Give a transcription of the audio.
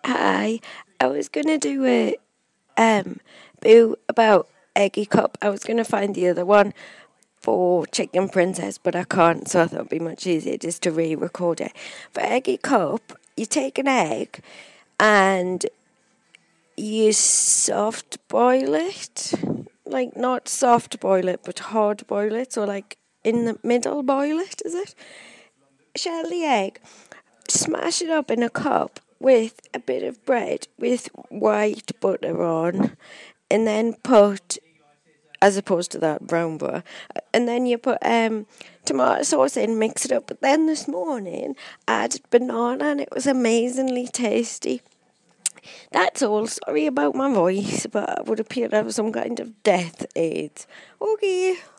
Hi, I was gonna do a boo about Eggy Cup. I was gonna find the other one for Chicken Princess, but I can't, so I thought it'd be much easier just to re-record it. For Eggy Cup, you take an egg and you soft boil it, like not soft boil it, but hard boil it. So like in the middle boil it, is it? Shell the egg, smash it up in a cup with a bit of bread with white butter on, and then put, as opposed to that brown butter, and then you put tomato sauce in, mix it up. But then this morning I added banana and it was amazingly tasty. That's all. Sorry about my voice, but it would appear to have some kind of death aids. Okay.